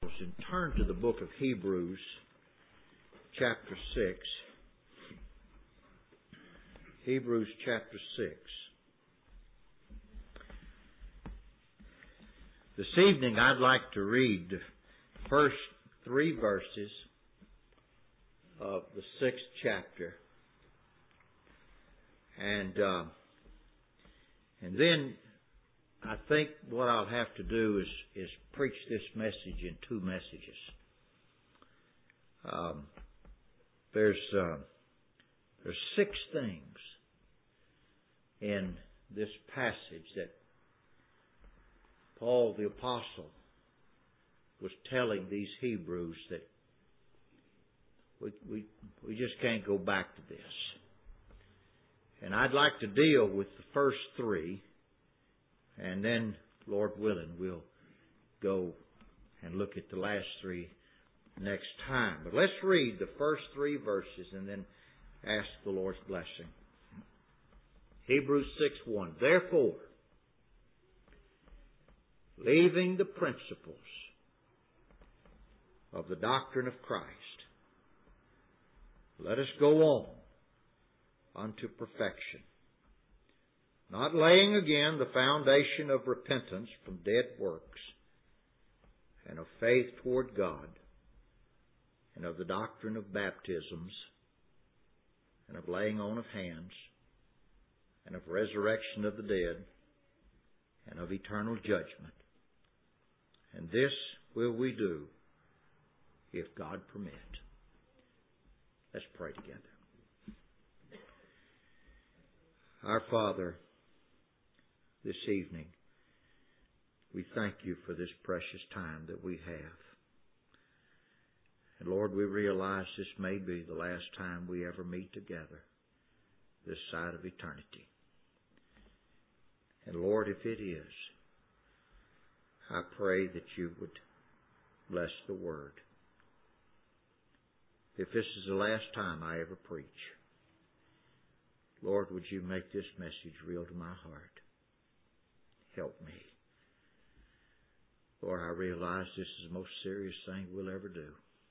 And turn to the book of Hebrews, chapter 6. Hebrews chapter 6. This evening I'd like to read the first 3 verses of the 6th chapter. And then I think what I'll have to do is preach this message in 2 messages. There's 6 things in this passage that Paul the Apostle was telling these Hebrews that we just can't go back to this. And I'd like to deal with the first 3. And then, Lord willing, we'll go and look at the last 3 next time. But let's read the first 3 verses and then ask the Lord's blessing. Hebrews 6:1. Therefore, leaving the principles of the doctrine of Christ, let us go on unto perfection, not laying again the foundation of repentance from dead works, and of faith toward God, and of the doctrine of baptisms, and of laying on of hands, and of resurrection of the dead, and of eternal judgment. And this will we do, if God permit. Let's pray together. Our Father, this evening, we thank you for this precious time that we have. And Lord, we realize this may be the last time we ever meet together this side of eternity. And Lord, if it is, I pray that you would bless the Word. If this is the last time I ever preach, Lord, would you make this message real to my heart? Help me. Lord, I realize this is the most serious thing we'll ever do.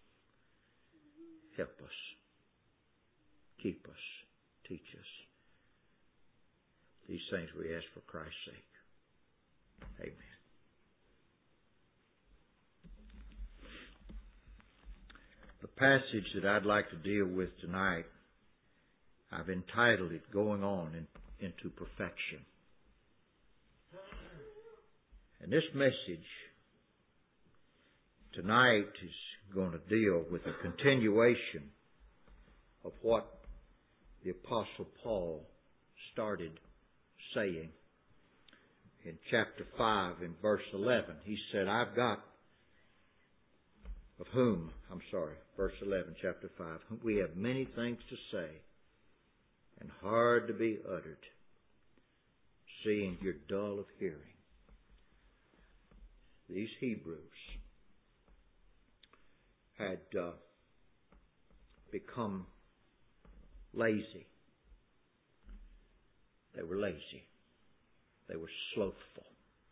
Help us. Keep us. Teach us. These things we ask for Christ's sake. Amen. The passage that I'd like to deal with tonight, I've entitled it, Going On into Perfection. And this message tonight is going to deal with a continuation of what the Apostle Paul started saying in chapter 5 in verse 11. He said, verse 11, chapter 5, we have many things to say and hard to be uttered, seeing you're dull of hearing. These Hebrews had become lazy. They were lazy. They were slothful.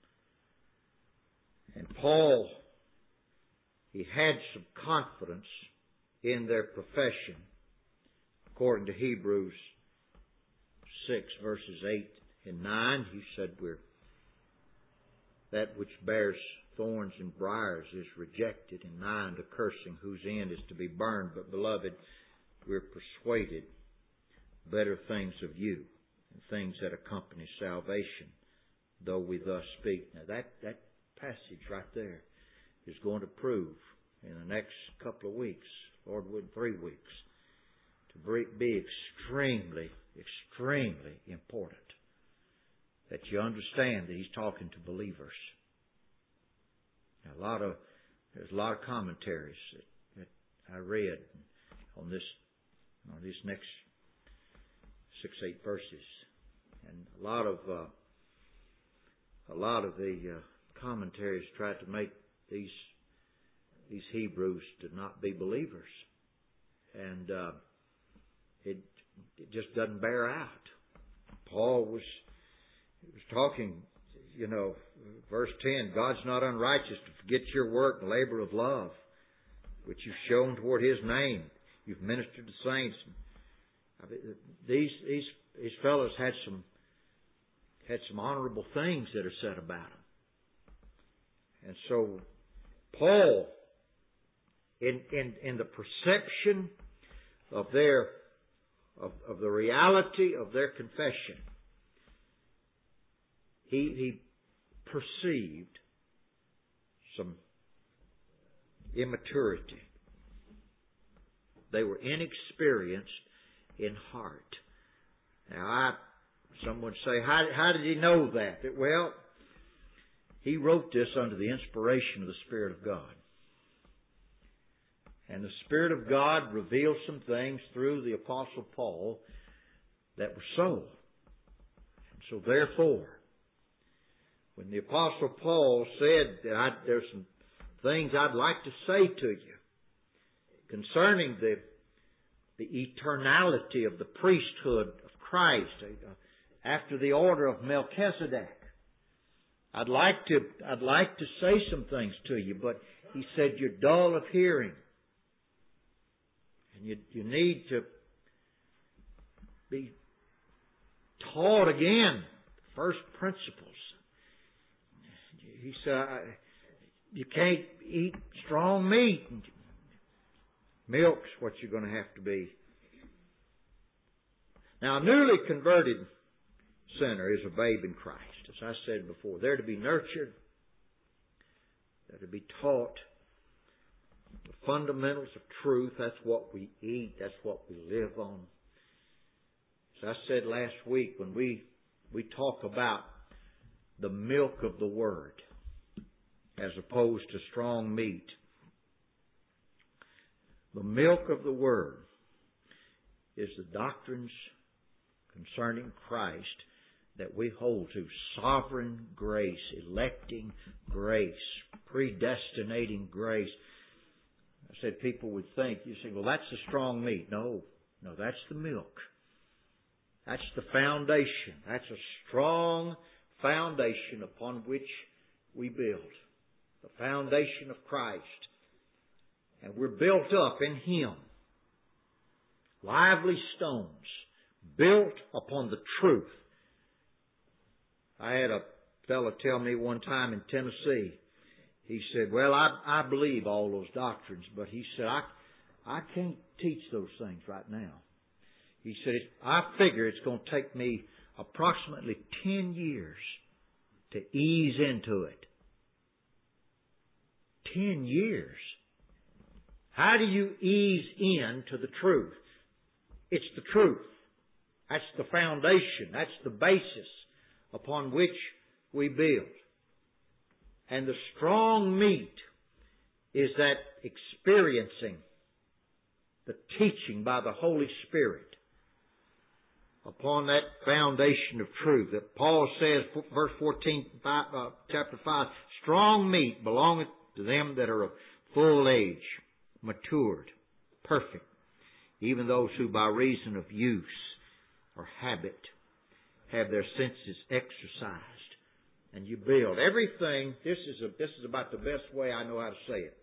And Paul, he had some confidence in their profession. According to Hebrews 6, verses 8 and 9, he said, that which bears thorns and briars is rejected, and nigh unto cursing, whose end is to be burned. But, beloved, we're persuaded better things of you, and things that accompany salvation, though we thus speak. Now that passage right there is going to prove in the next couple of weeks, Lord willing 3 weeks, to be extremely, extremely important that you understand that he's talking to believers. Now, there's a lot of commentaries that I read on these next 6-8 verses, and a lot of the commentaries tried to make these Hebrews to not be believers, and it just doesn't bear out. Paul was talking. verse 10, God's not unrighteous to forget your work and labor of love, which you've shown toward His name. You've ministered to saints. These fellows had some honorable things that are said about them. And so Paul, in the perception of the reality of their confession, he perceived some immaturity. They were inexperienced in heart. Now, some would say, how did he know that? Well, he wrote this under the inspiration of the Spirit of God. And the Spirit of God revealed some things through the Apostle Paul that were so. So therefore, when the Apostle Paul said that there's some things I'd like to say to you concerning the eternality of the priesthood of Christ after the order of Melchizedek, I'd like to say some things to you, but he said you're dull of hearing. And you need to be taught again first principles. He said you can't eat strong meat. Milk's what you're going to have to be. Now, a newly converted sinner is a babe in Christ. As I said before, they're to be nurtured. They're to be taught the fundamentals of truth. That's what we eat. That's what we live on. As I said last week, when we talk about the milk of the Word as opposed to strong meat, the milk of the Word is the doctrines concerning Christ that we hold to. Sovereign grace, electing grace, predestinating grace. I said people would think, you say, well, that's the strong meat. No, that's the milk. That's the foundation. That's a strong foundation upon which we build. The foundation of Christ. And we're built up in Him. Lively stones, built upon the truth. I had a fellow tell me one time in Tennessee, he said, well, I believe all those doctrines, but he said, I can't teach those things right now. He said, I figure it's going to take me approximately 10 years to ease into it. 10 years. How do you ease into the truth? It's the truth. That's the foundation. That's the basis upon which we build. And the strong meat is that experiencing the teaching by the Holy Spirit upon that foundation of truth. That Paul says, verse 14, chapter 5, strong meat belongeth to them that are of full age, matured, perfect, even those who by reason of use or habit have their senses exercised. And you build everything. This is about the best way I know how to say it.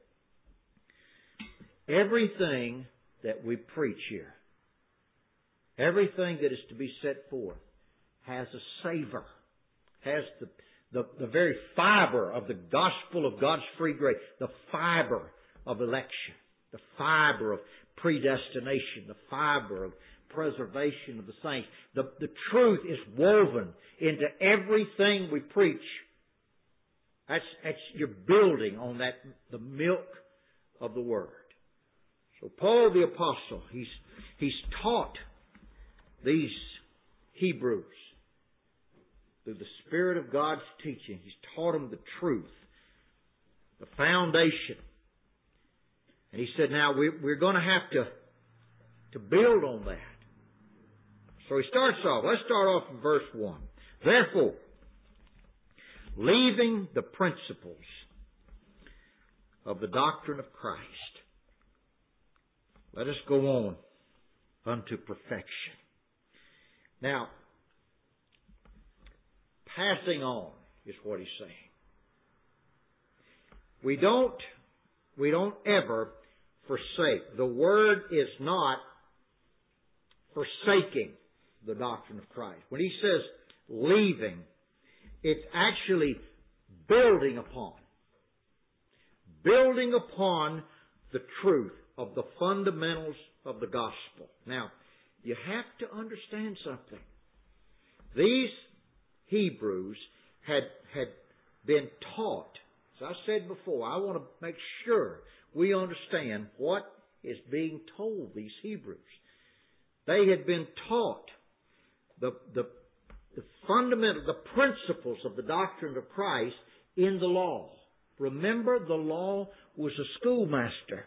Everything that we preach here, everything that is to be set forth, has a savor, has the very fiber of the gospel of God's free grace, the fiber of election, the fiber of predestination, the fiber of preservation of the saints. The truth is woven into everything we preach. That's you're building on that, the milk of the Word. So Paul the Apostle, he's taught these Hebrews through the Spirit of God's teaching. He's taught them the truth, the foundation. And he said, now we're going to have to build on that. So he starts off. Let's start off in verse 1. Therefore, leaving the principles of the doctrine of Christ, let us go on unto perfection. Now, passing on. is what he's saying. We don't ever forsake. The word is not forsaking the doctrine of Christ. When he says leaving, it's actually building upon the truth of the fundamentals of the gospel. Now, you have to understand something. These Hebrews had been taught. As I said before, I want to make sure we understand what is being told these Hebrews. They had been taught the fundamental, the principles of the doctrine of Christ in the law. Remember, the law was a schoolmaster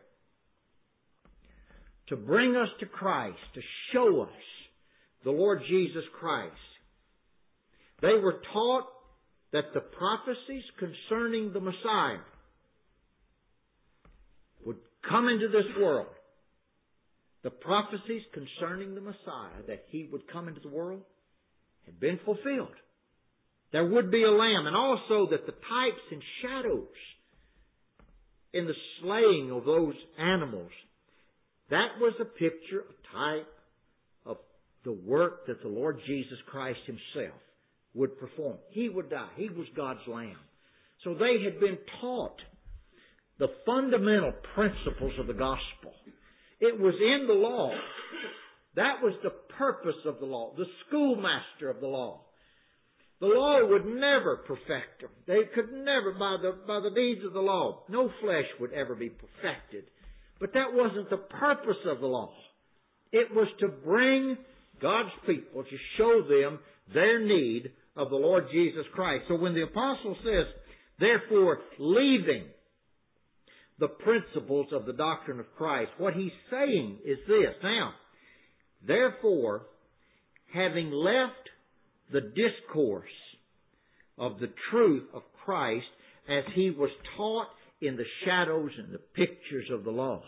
to bring us to Christ, to show us the Lord Jesus Christ. They were taught that the prophecies concerning the Messiah would come into this world. The prophecies concerning the Messiah, that He would come into the world, had been fulfilled. There would be a lamb, and also that the types and shadows in the slaying of those animals, that was a picture, a type of the work that the Lord Jesus Christ Himself would perform. He would die. He was God's lamb. So they had been taught the fundamental principles of the gospel. It was in the law. That was the purpose of the law, the schoolmaster of the law. The law would never perfect them. They could never, by the deeds of the law, no flesh would ever be perfected. But that wasn't the purpose of the law. It was to bring God's people, to show them their need of the Lord Jesus Christ. So when the apostle says, therefore, leaving the principles of the doctrine of Christ, what he's saying is this. Now, therefore, having left the discourse of the truth of Christ as He was taught in the shadows and the pictures of the law,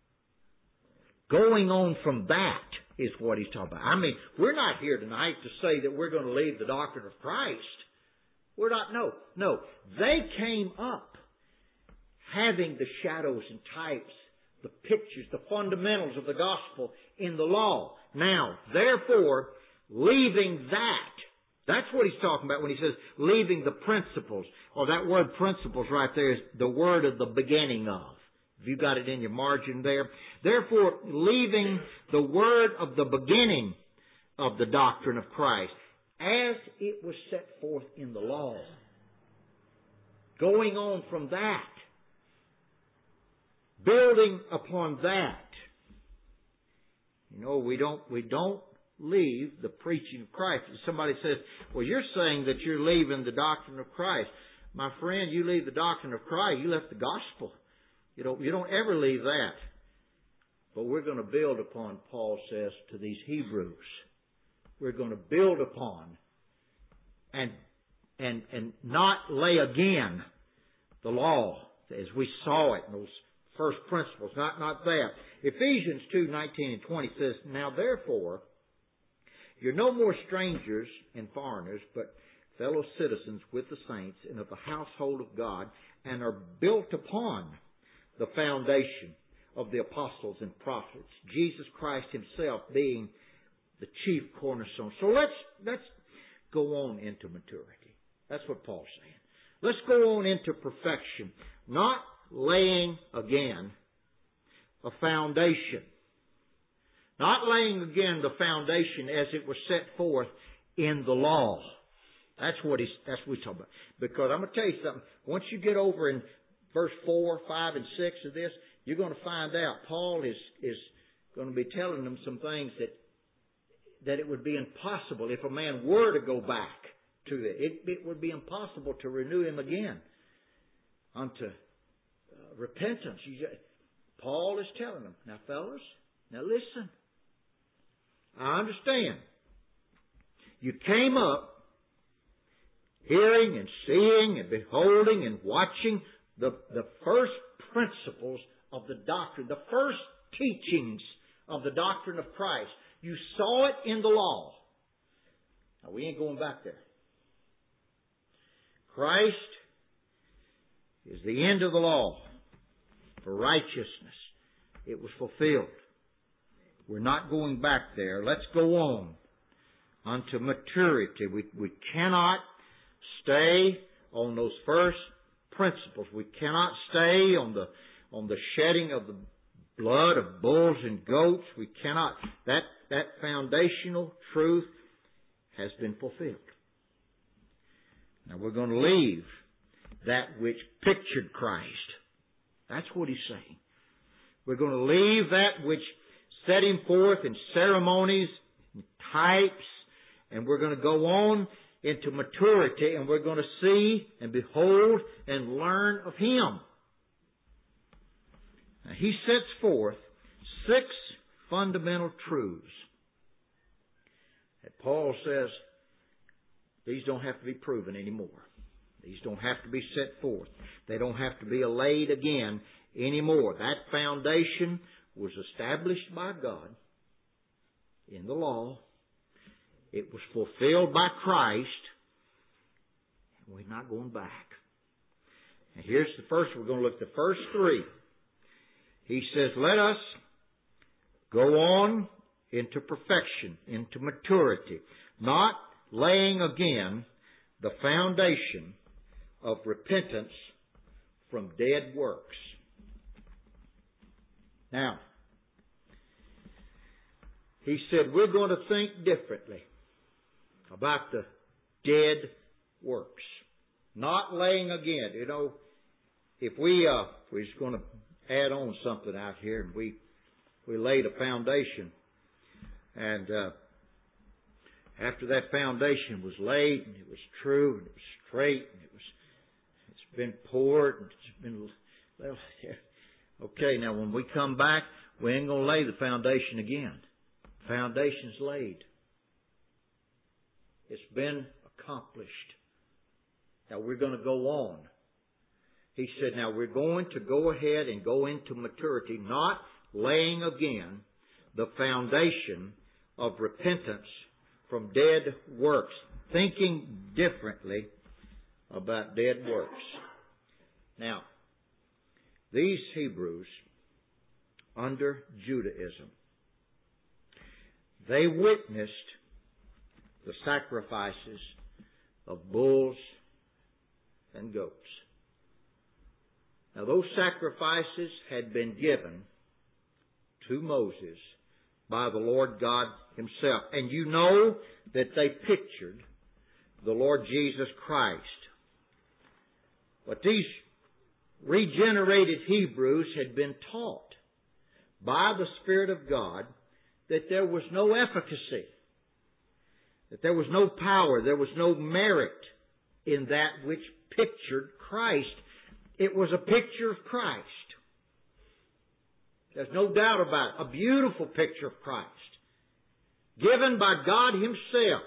going on from that is what he's talking about. I mean, we're not here tonight to say that we're going to leave the doctrine of Christ. We're not, no. They came up having the shadows and types, the pictures, the fundamentals of the gospel in the law. Now, therefore, leaving that, that's what he's talking about when he says leaving the principles. Or that word principles right there is the word of the beginning of. If you got it in your margin there. Therefore, leaving the word of the beginning of the doctrine of Christ as it was set forth in the law. Going on from that. Building upon that. You know, we don't leave the preaching of Christ. If somebody says, well, you're saying that you're leaving the doctrine of Christ. My friend, you leave the doctrine of Christ, you left the gospel. You don't ever leave that. But we're going to build upon, Paul says to these Hebrews. We're going to build upon and not lay again the law as we saw it in those first principles. Not that. Ephesians 2:19 and 20 says, now therefore, you're no more strangers and foreigners, but fellow citizens with the saints and of the household of God, and are built upon the foundation of the apostles and prophets, Jesus Christ Himself being the chief cornerstone. So let's go on into maturity. That's what Paul's saying. Let's go on into perfection, not laying again a foundation. Not laying again the foundation as it was set forth in the law. That's what he's talking about. Because I'm going to tell you something. Once you get over in verse 4, 5, and 6 of this, you're going to find out Paul is going to be telling them some things that it would be impossible if a man were to go back to it. It would be impossible to renew him again unto repentance. Paul is telling them, now fellas, now listen. I understand. You came up hearing and seeing and beholding and watching the first principles of the doctrine, the first teachings of the doctrine of Christ. You saw it in the law. Now, we ain't going back there. Christ is the end of the law for righteousness. It was fulfilled. We're not going back there. Let's go on unto maturity. We cannot stay on those first principles. We cannot stay on the shedding of the blood of bulls and goats. We cannot. That foundational truth has been fulfilled. Now we're going to leave that which pictured Christ. That's what he's saying. We're going to leave that which set him forth in ceremonies, and types, and we're going to go on into maturity, and we're going to see and behold and learn of him. Now, he sets forth 6 fundamental truths that Paul says these don't have to be proven anymore. These don't have to be set forth. They don't have to be allayed again anymore. That foundation was established by God in the law. It was fulfilled by Christ. And we're not going back. And here's the first. We're going to look at the first 3. He says, let us go on into perfection, into maturity, not laying again the foundation of repentance from dead works. Now, he said we're going to think differently about the dead works. Not laying again. You know, if we're just going to add on something out here, and we laid a foundation, and after that foundation was laid, and it was true, and it was straight, and it's been poured, and it's been, well, okay, now when we come back, we ain't going to lay the foundation again. Foundation's laid. It's been accomplished. Now we're going to go on. He said, now we're going to go ahead and go into maturity, not laying again the foundation of repentance from dead works. Thinking differently about dead works. Now, these Hebrews, under Judaism, they witnessed the sacrifices of bulls and goats. Now, those sacrifices had been given to Moses by the Lord God himself. And you know that they pictured the Lord Jesus Christ. But these regenerated Hebrews had been taught by the Spirit of God that there was no efficacy, that there was no power, there was no merit in that which pictured Christ. It was a picture of Christ. There's no doubt about it. A beautiful picture of Christ, given by God himself.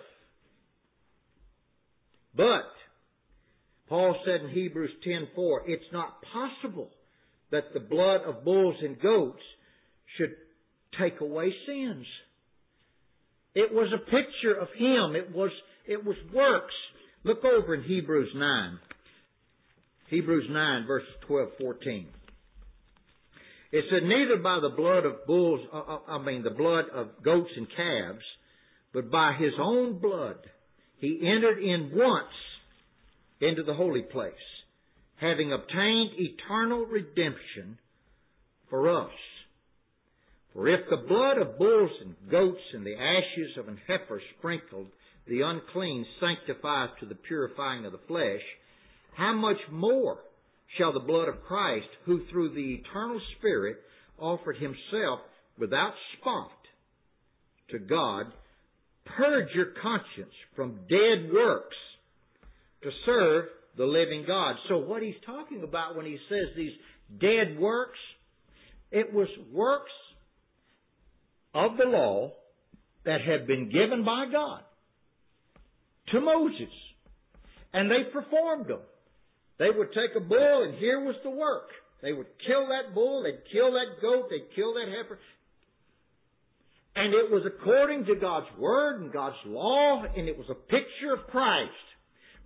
But Paul said in Hebrews 10:4, it's not possible that the blood of bulls and goats should take away sins. It was a picture of him. It was works. Look over in Hebrews 9. Hebrews 9, verses 12-14. It said, neither by the blood of bulls, the blood of goats and calves, but by his own blood he entered in once into the holy place, having obtained eternal redemption for us. For if the blood of bulls and goats and the ashes of an heifer sprinkled the unclean sanctifies to the purifying of the flesh, how much more shall the blood of Christ, who through the eternal Spirit offered himself without spot to God, purge your conscience from dead works to serve the living God. So what he's talking about when he says these dead works, it was works of the law that had been given by God to Moses. And they performed them. They would take a bull, and here was the work. They would kill that bull, they'd kill that goat, they'd kill that heifer. And it was according to God's Word and God's law, and it was a picture of Christ.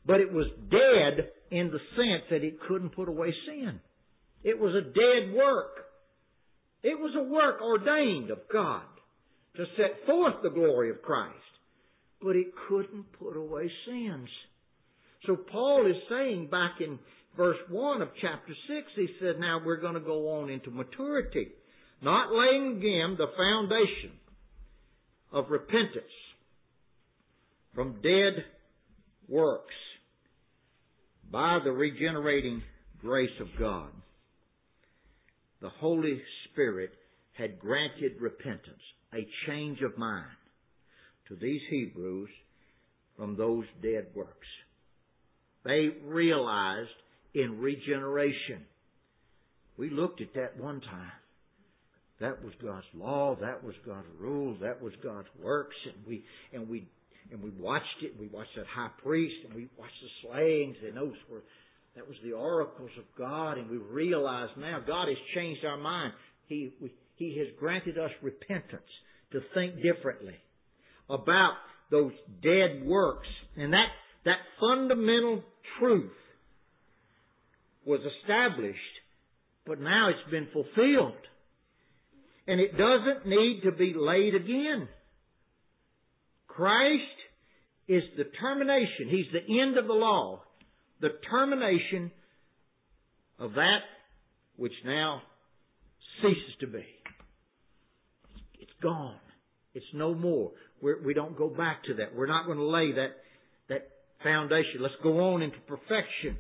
But it was dead in the sense that it couldn't put away sin. It was a dead work. It was a work ordained of God to set forth the glory of Christ. But it couldn't put away sins. So Paul is saying back in verse 1 of chapter 6, he said, now we're going to go on into maturity. Not laying again the foundation of repentance from dead works by the regenerating grace of God. The Holy Spirit had granted repentance, a change of mind to these Hebrews from those dead works. They realized in regeneration. We looked at that one time. That was God's law. That was God's rules. That was God's works. And we watched it. We watched that high priest, and we watched the slayings, and that was the oracles of God. And we realize now God has changed our mind. He has granted us repentance to think differently about those dead works. And that fundamental truth was established, but now it's been fulfilled. And it doesn't need to be laid again. Christ is the termination. He's the end of the law. The termination of that which now ceases to be. It's gone. It's no more. We don't go back to that. We're not going to lay that foundation. Let's go on into perfection.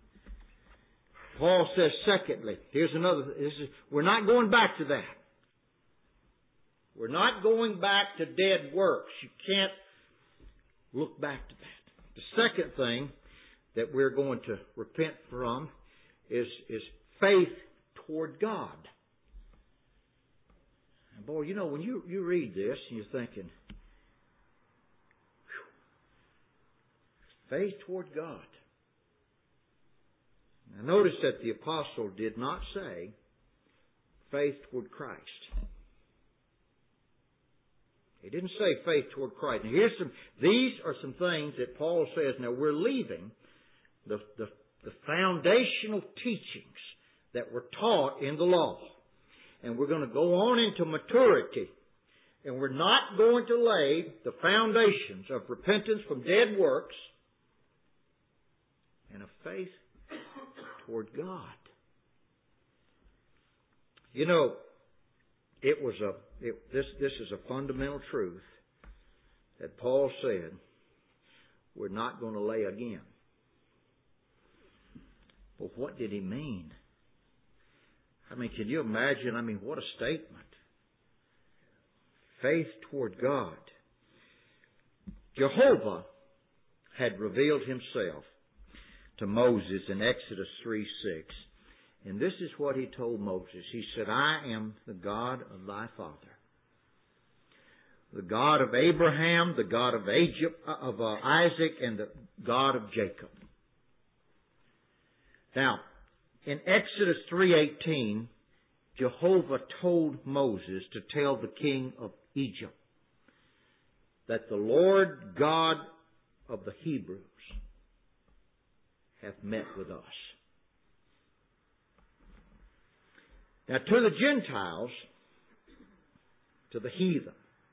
Paul says, secondly, we're not going back to that. We're not going back to dead works. You can't look back to that. The second thing that we're going to repent from is faith toward God. And boy, when you read this, you're thinking, faith toward God. Now notice that the apostle did not say faith toward Christ. He didn't say faith toward Christ. Now these are some things that Paul says. Now we're leaving the foundational teachings that were taught in the law. And we're going to go on into maturity. And we're not going to lay the foundations of repentance from dead works and of faith toward God. This is a fundamental truth that Paul said we're not going to lay again. But what did he mean? Can you imagine? What a statement. Faith toward God. Jehovah had revealed Himself to Moses in Exodus 3:6. And this is what He told Moses. He said, I am the God of thy father, the God of Abraham, the God of Isaac, and the God of Jacob. Now, in Exodus 3:18, Jehovah told Moses to tell the king of Egypt that the Lord God of the Hebrews hath met with us. Now, to the Gentiles, to the heathen,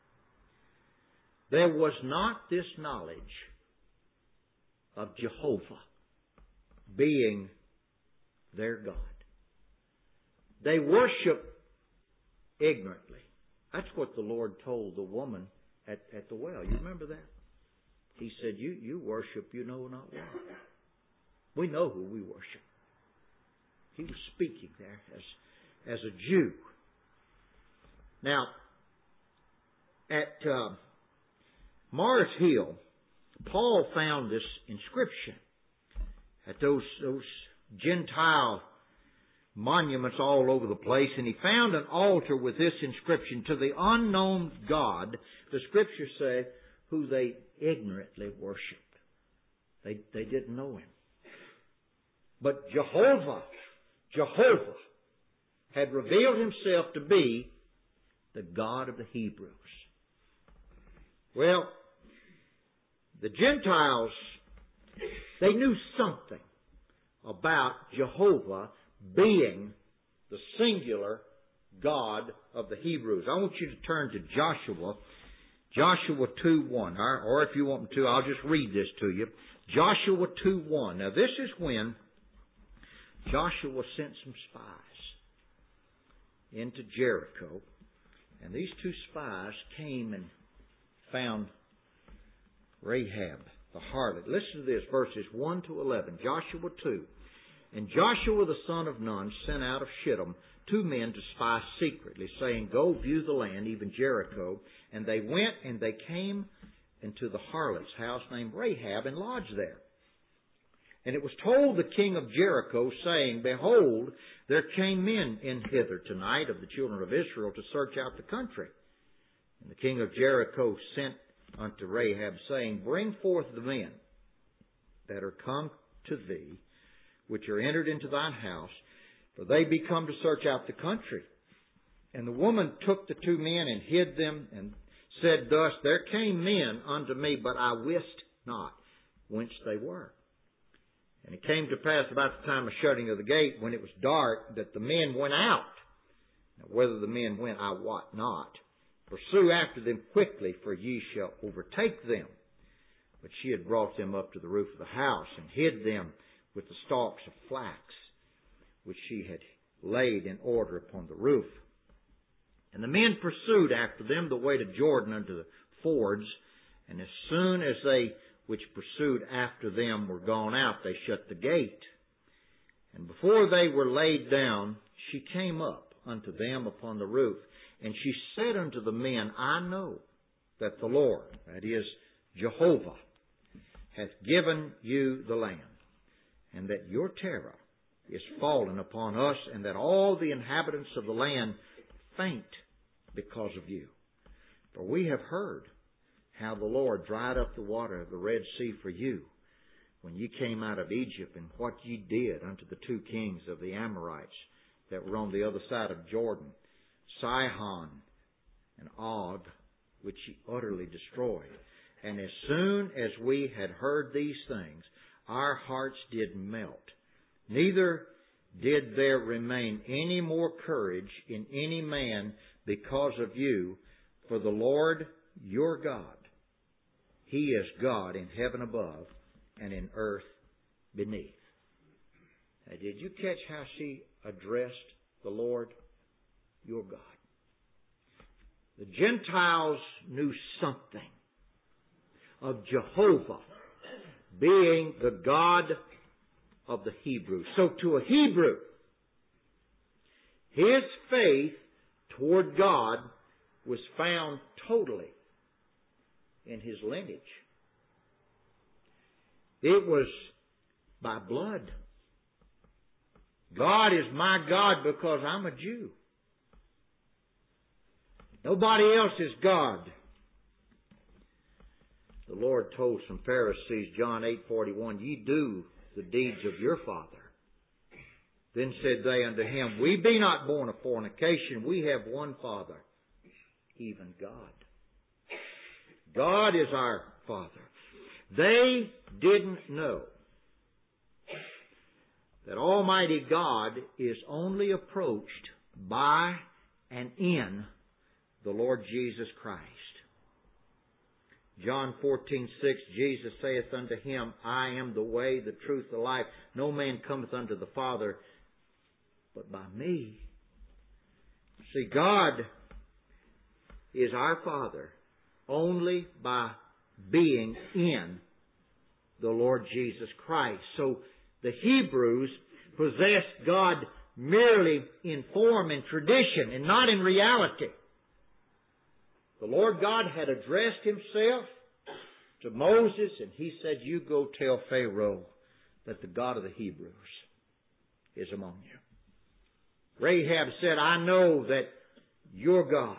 there was not this knowledge of Jehovah being their God. They worship ignorantly. That's what the Lord told the woman at the well. You remember that? He said, you worship you know not what. We know who we worship. He was speaking there as a Jew. Now, at Mars Hill, Paul found this inscription at those Gentile monuments all over the place, and he found an altar with this inscription, to the unknown God, the Scriptures say, who they ignorantly worshipped. They didn't know Him. But Jehovah had revealed Himself to be the God of the Hebrews. Well, the Gentiles They knew something about Jehovah being the singular God of the Hebrews. I want you to turn to Joshua 2:1. Or if you want me to, I'll just read this to you. Joshua 2:1. Now this is when Joshua sent some spies into Jericho. And these two spies came and found Rahab, the harlot. Listen to this, verses 1 to 11. Joshua 2. And Joshua the son of Nun sent out of Shittim 2 men to spy secretly, saying, Go view the land, even Jericho. And they went and they came into the harlot's house named Rahab and lodged there. And it was told the king of Jericho, saying, Behold, there came men in hither tonight of the children of Israel to search out the country. And the king of Jericho sent unto Rahab, saying, Bring forth the men that are come to thee, which are entered into thine house, for they be come to search out the country. And the woman took the 2 men and hid them, and said thus, There came men unto me, but I wist not whence they were. And it came to pass about the time of shutting of the gate, when it was dark, that the men went out. Now whether the men went, I wot not. Pursue after them quickly, for ye shall overtake them. But she had brought them up to the roof of the house, and hid them with the stalks of flax, which she had laid in order upon the roof. And the men pursued after them the way to Jordan unto the fords, and as soon as they which pursued after them were gone out, they shut the gate. And before they were laid down, she came up unto them upon the roof, and she said unto the men, I know that the Lord, that is, Jehovah, hath given you the land, and that your terror is fallen upon us, and that all the inhabitants of the land faint because of you. For we have heard how the Lord dried up the water of the Red Sea for you, when ye came out of Egypt, and what ye did unto the 2 kings of the Amorites that were on the other side of Jordan, Sihon and Og, which ye utterly destroyed. And as soon as we had heard these things, our hearts did melt. Neither did there remain any more courage in any man because of you, for the Lord your God, He is God in heaven above and in earth beneath. Now, did you catch how she addressed the Lord your God? The Gentiles knew something of Jehovah being the God of the Hebrews. So to a Hebrew, his faith toward God was found totally in his lineage. It was by blood. God is my God because I'm a Jew. Nobody else is God. The Lord told some Pharisees, John 8:41, Ye do the deeds of your father. Then said they unto him, We be not born of fornication, we have one Father, even God. God is our Father. They didn't know that Almighty God is only approached by and in the Lord Jesus Christ. John 14:6, Jesus saith unto him, I am the way, the truth, the life. No man cometh unto the Father but by me. See, God is our Father only by being in the Lord Jesus Christ. So the Hebrews possessed God merely in form and tradition and not in reality. The Lord God had addressed Himself to Moses, and He said, You go tell Pharaoh that the God of the Hebrews is among you. Rahab said, I know that you're God.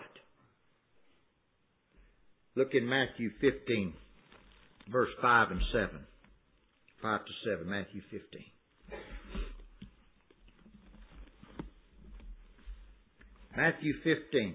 Look in Matthew 15, verse 5 and 7. 5 to 7, Matthew 15. Matthew 15,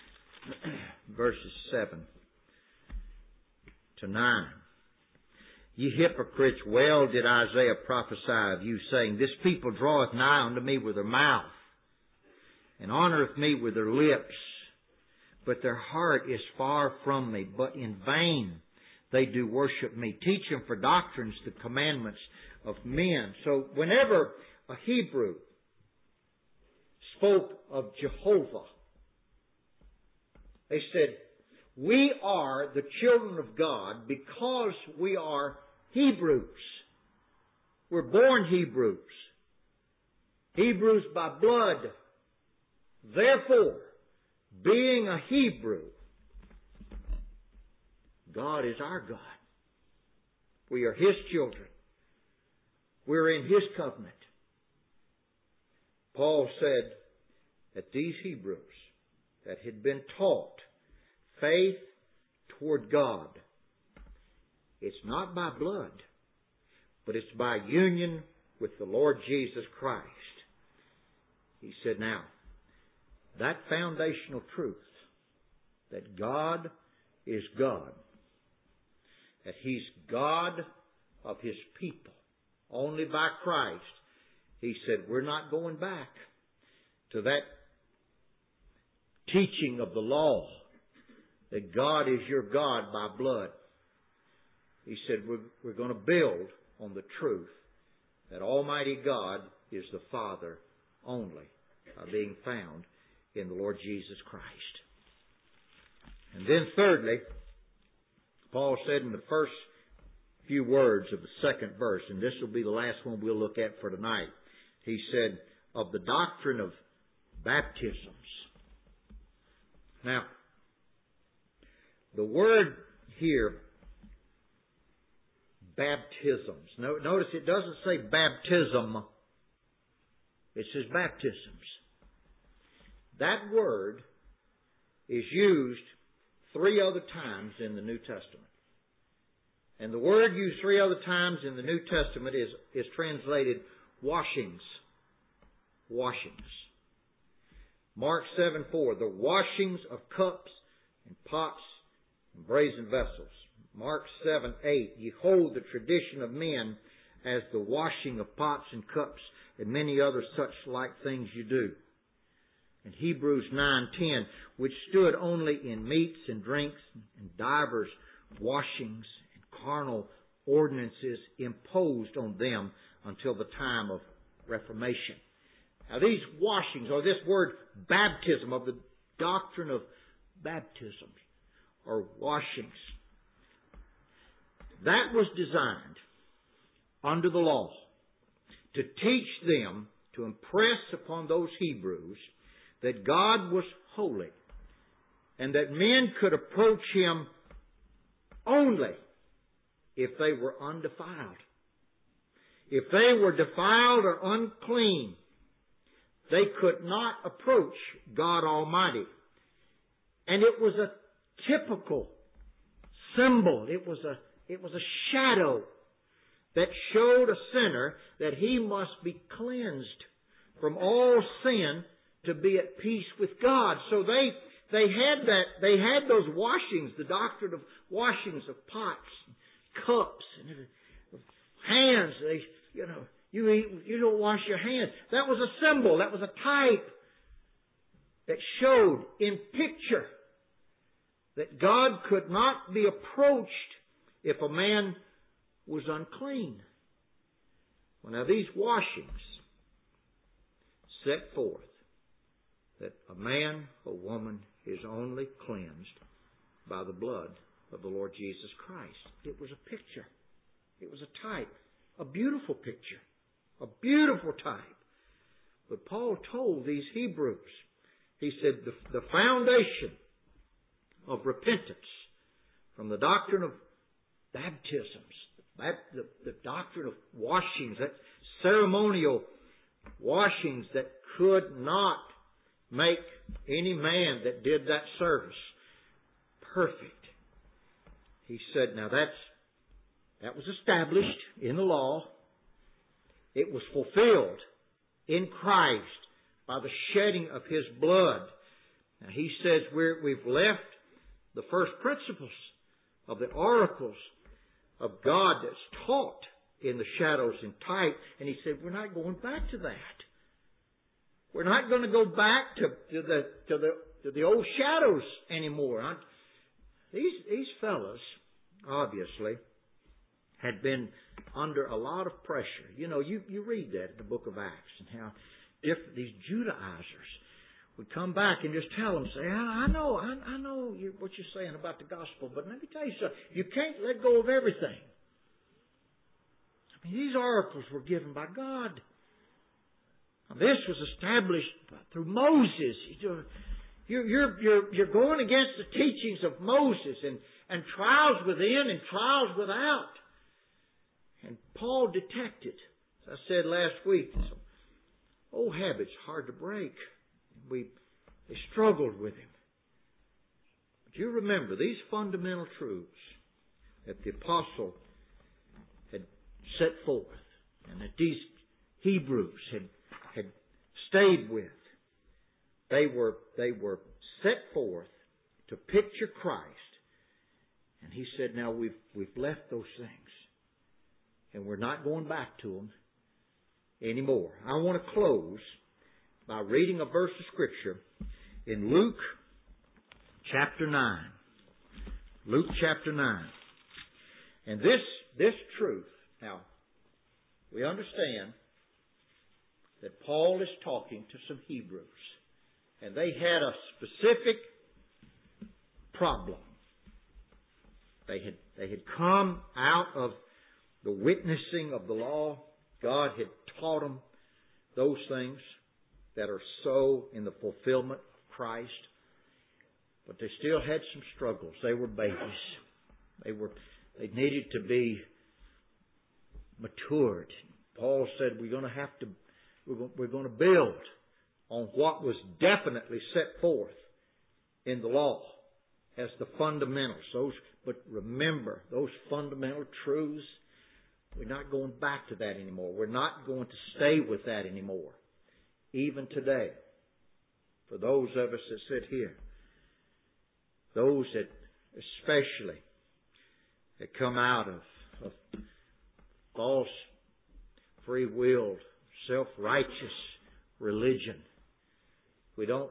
verses 7 to 9. Ye hypocrites, well did Isaiah prophesy of you, saying, This people draweth nigh unto me with their mouth, and honoureth me with their lips, but their heart is far from me, but in vain they do worship me, teaching for doctrines the commandments of men. So whenever a Hebrew spoke of Jehovah, they said, we are the children of God because we are Hebrews. We're born Hebrews. Hebrews by blood. Therefore, being a Hebrew, God is our God. We are His children. We're in His covenant. Paul said that these Hebrews that had been taught faith toward God, it's not by blood, but it's by union with the Lord Jesus Christ. He said, now, that foundational truth, that God is God, that He's God of His people, only by Christ, he said, we're not going back to that teaching of the law, that God is your God by blood. He said, we're going to build on the truth that Almighty God is the Father only, by being found in the Lord Jesus Christ. And then thirdly, Paul said in the first few words of the second verse, and this will be the last one we'll look at for tonight, he said, of the doctrine of baptisms. Now, the word here, baptisms. Notice it doesn't say baptism. It says baptisms. That word is used 3 other times in the New Testament. And the word used 3 other times in the New Testament is translated washings. Washings. Mark 7:4, the washings of cups and pots and brazen vessels. Mark 7:8, ye hold the tradition of men as the washing of pots and cups and many other such like things you do. And Hebrews 9:10, which stood only in meats and drinks and divers washings and carnal ordinances imposed on them until the time of Reformation. Now these washings, or this word baptism, of the doctrine of baptisms, or washings, that was designed under the law to teach them, to impress upon those Hebrews that God was holy and that men could approach Him only if they were undefiled. If they were defiled or unclean, they could not approach God Almighty. And it was a typical symbol. It was a shadow that showed a sinner that he must be cleansed from all sin to be at peace with God. So they had those washings, the doctrine of washings of pots, cups, and hands. You don't wash your hands. That was a symbol. That was a type that showed in picture that God could not be approached if a man was unclean. Well, now these washings set forth that a man or woman is only cleansed by the blood of the Lord Jesus Christ. It was a picture. It was a type. A beautiful picture. A beautiful type. But Paul told these Hebrews, he said, the foundation of repentance from the doctrine of baptisms, the doctrine of washings, that ceremonial washings that could not make any man that did that service perfect. He said, now that was established in the law. It was fulfilled in Christ by the shedding of His blood. Now he says we've left the first principles of the oracles of God that's taught in the shadows and type. And he said, we're not going back to that. We're not going to go back to the old shadows anymore. These fellas, obviously, had been under a lot of pressure. You know, you read that in the book of Acts and how different these Judaizers would come back and just tell them, say, I know what you're saying about the gospel, but let me tell you something. You can't let go of everything. I mean, these oracles were given by God. This was established through Moses. You're going against the teachings of Moses and trials within and trials without. And Paul detected, as I said last week, some old habits hard to break. They struggled with him. But you remember these fundamental truths that the apostle had set forth and that these Hebrews had stayed with. They were set forth to picture Christ. And he said, now we've left those things. And we're not going back to them anymore. I want to close by reading a verse of Scripture in Luke chapter 9. Luke chapter 9. And this truth, now, we understand that Paul is talking to some Hebrews. And they had a specific problem. They had come out of the witnessing of the law. God had taught them those things that are so in the fulfillment of Christ. But they still had some struggles. They were babies. They needed to be matured. Paul said we're going to build on what was definitely set forth in the law as the fundamentals. But remember, those fundamental truths, we're not going back to that anymore. We're not going to stay with that anymore. Even today, for those of us that sit here, those that especially that come out of false, free-willed, self-righteous religion, we don't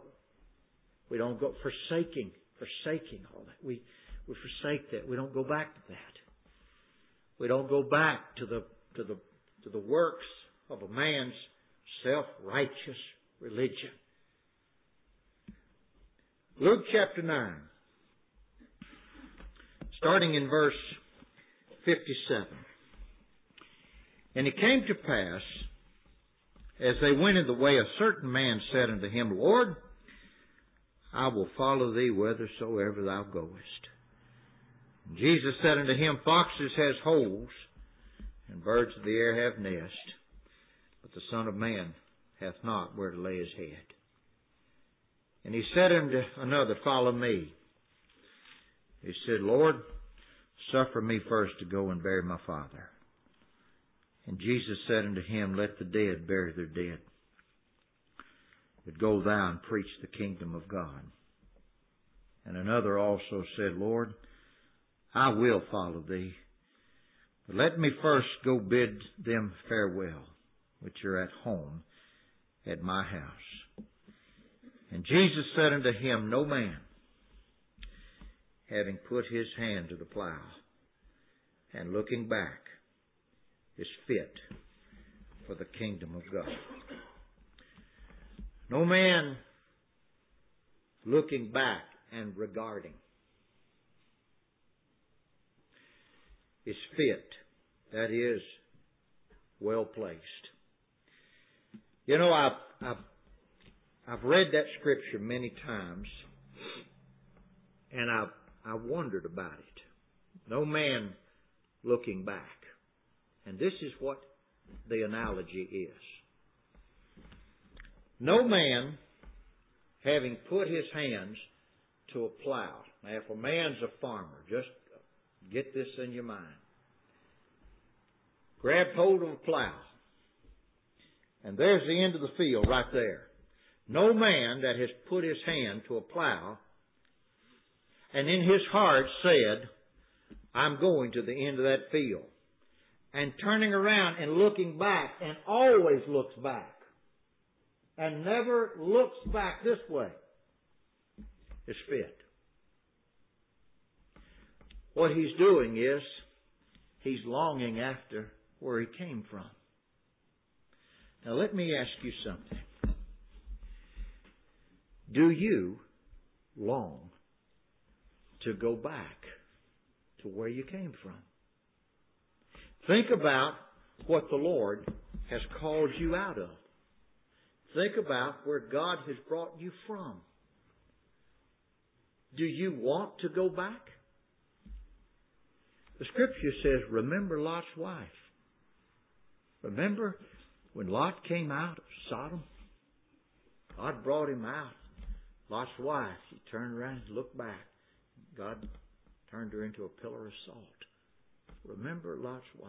go forsaking all that. We forsake that. We don't go back to that. We don't go back to the works of a man's self-righteous religion. Luke chapter 9, starting in verse 57. And it came to pass, as they went in the way, a certain man said unto him, Lord, I will follow thee whithersoever thou goest. And Jesus said unto him, Foxes has holes, and birds of the air have nests, but the Son of Man hath not where to lay his head. And he said unto another, Follow me. He said, Lord, suffer me first to go and bury my father. And Jesus said unto him, Let the dead bury their dead. But go thou and preach the kingdom of God. And another also said, Lord, I will follow thee, but let me first go bid them farewell, which are at home at my house. And Jesus said unto him, No man, having put his hand to the plow, and looking back, is fit for the kingdom of God. No man looking back and regarding is fit. That is, well placed. You know, I've read that scripture many times, and I wondered about it. No man looking back. And this is what the analogy is. No man having put his hands to a plow. Now, if a man's a farmer, just get this in your mind. Grab hold of a plow. And there's the end of the field right there. No man that has put his hand to a plow and in his heart said, I'm going to the end of that field. And turning around and looking back, and always looks back, and never looks back this way, is fit. What he's doing is, he's longing after where he came from. Now let me ask you something. Do you long to go back to where you came from? Think about what the Lord has called you out of. Think about where God has brought you from. Do you want to go back? The Scripture says, remember Lot's wife. Remember when Lot came out of Sodom? God brought him out. Lot's wife, he turned around and looked back. God turned her into a pillar of salt. Remember Lot's wife.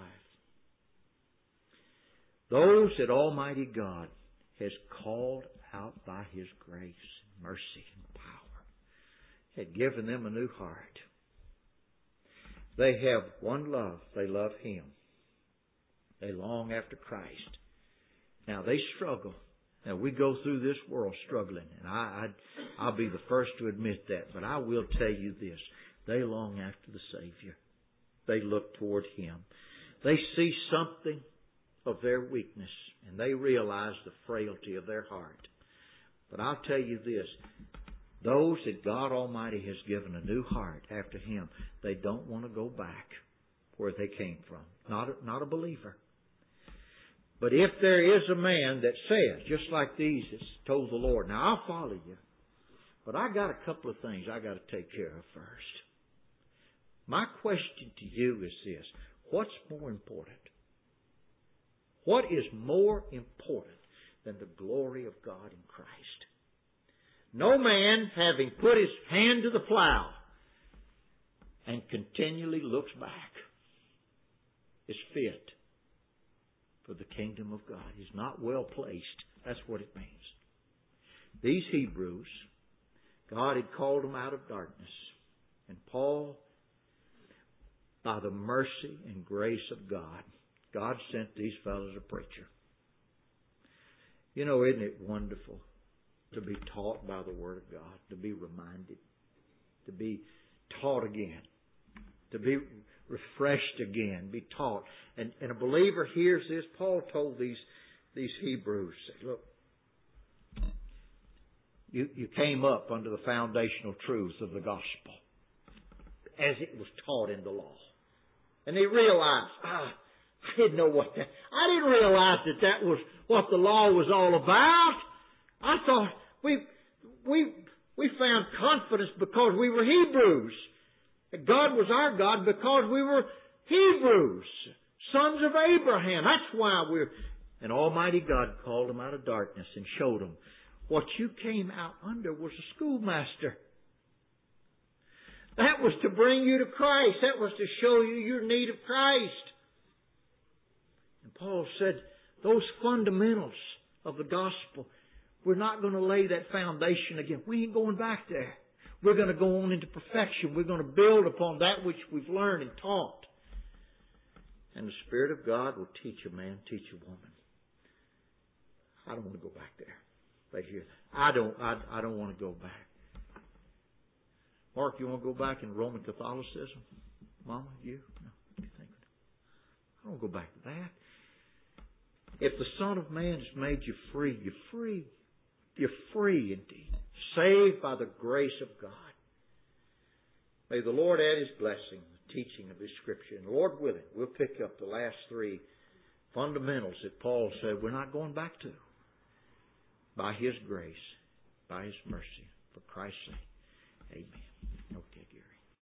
Those that Almighty God has called out by His grace, mercy, and power, had given them a new heart. They have one love. They love Him. They long after Christ. Now they struggle. Now we go through this world struggling, and I'll be the first to admit that. But I will tell you this: they long after the Savior. They look toward Him. They see something of their weakness, and they realize the frailty of their heart. But I'll tell you this: those that God Almighty has given a new heart after Him, they don't want to go back where they came from. Not a believer. But if there is a man that says, just like these that told the Lord, now I'll follow you, but I got a couple of things I got to take care of first. My question to you is this: what's more important? What is more important than the glory of God in Christ? No man, having put his hand to the plow and continually looks back, is fit for the kingdom of God. He's not well placed. That's what it means. These Hebrews, God had called them out of darkness. And Paul, by the mercy and grace of God, God sent these fellows a preacher. You know, isn't it wonderful to be taught by the Word of God, to be reminded, to be taught again, to be refreshed again, be taught. And a believer hears this. Paul told these Hebrews, look, you came up under the foundational truths of the gospel as it was taught in the law. And they realized, I didn't know what that, I didn't realize that was what the law was all about. I thought we found confidence because we were Hebrews. God was our God because we were Hebrews, sons of Abraham. That's why we're... And Almighty God called them out of darkness and showed them what you came out under was a schoolmaster. That was to bring you to Christ. That was to show you your need of Christ. And Paul said, those fundamentals of the gospel, we're not going to lay that foundation again. We ain't going back there. We're going to go on into perfection. We're going to build upon that which we've learned and taught. And the Spirit of God will teach a man, teach a woman. I don't want to go back there. They hear that. I don't want to go back. Mark, you want to go back in Roman Catholicism? Mama, you? No. What do you think? I don't go back to that. If the Son of Man has made you free, you're free. You're free indeed. Saved by the grace of God. May the Lord add His blessing, the teaching of His Scripture. And Lord willing, we'll pick up the last three fundamentals that Paul said we're not going back to. By His grace, by His mercy, for Christ's sake. Amen. Okay, Gary.